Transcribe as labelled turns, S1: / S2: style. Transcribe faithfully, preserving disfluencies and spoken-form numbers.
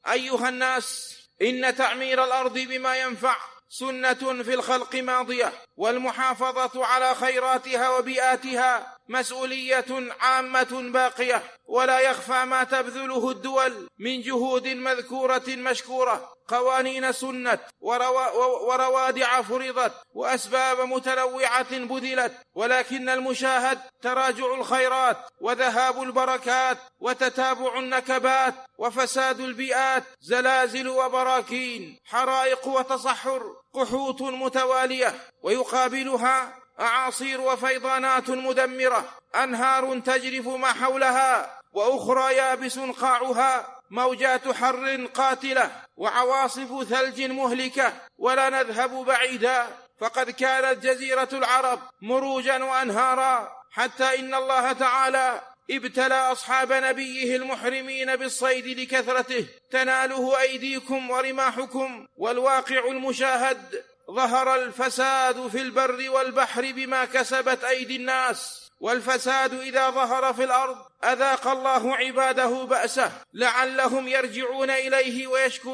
S1: أيها الناس، إن تعمير الأرض بما ينفع سنة في الخلق ماضية، والمحافظة على خيراتها وبيئاتها مسؤولية عامة باقية، ولا يخفى ما تبذله الدول من جهود مذكورة مشكورة. قوانين سنت وروادع فرضت وأسباب متنوعة بذلت، ولكن المشاهد تراجع الخيرات وذهاب البركات وتتابع النكبات وفساد البيئات، زلازل وبراكين، حرائق وتصحر، قحوط متوالية، ويقابلها أعاصير وفيضانات مدمرة، أنهار تجرف ما حولها وأخرى يابس قاعها، موجات حر قاتلة وعواصف ثلج مهلكة. ولا نذهب بعيدا، فقد كانت جزيرة العرب مروجا وأنهارا، حتى إن الله تعالى ابتلى أصحاب نبيه المحرمين بالصيد لكثرته، تناله أيديكم ورماحكم. والواقع المشاهد، ظهر الفساد في البر والبحر بما كسبت أيدي الناس، والفساد إذا ظهر في الأرض أذاق الله عباده بأسه لعلهم يرجعون إليه ويشكرون.